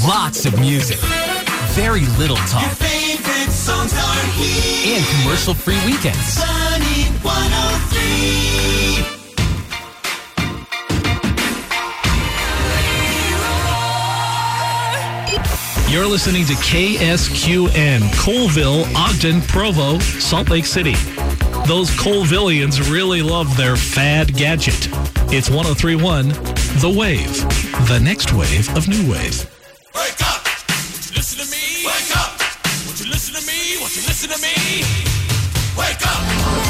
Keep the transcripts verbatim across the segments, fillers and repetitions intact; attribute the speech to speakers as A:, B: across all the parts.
A: Lots of music. Very little talk.
B: Your favorite songs are here.
A: And commercial-free weekends.
B: Sunny one oh three.
C: You're listening to K S Q N, Colville, Ogden, Provo, Salt Lake City. Those Colvillians really love their fad gadget. It's one oh three point one, The Wave, the next wave of new wave.
B: Wake up! Won't you listen to me? Wake up! Won't you listen to me? Won't you listen to me? Wake up!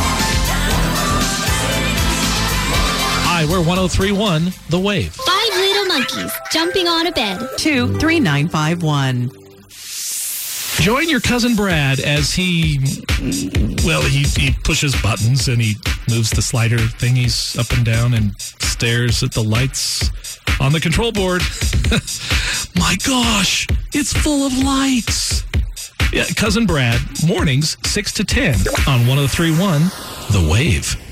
C: Hi, we're one oh three point one, The Wave.
D: Five little monkeys jumping on a bed.
E: two three nine five one.
C: Join your cousin Brad as he, well, he, he pushes buttons and he moves the slider thingies up and down and stares at the lights on the control board. My gosh, it's full of lights. Yeah, Cousin Brad, mornings six to ten on one oh three point one, The Wave.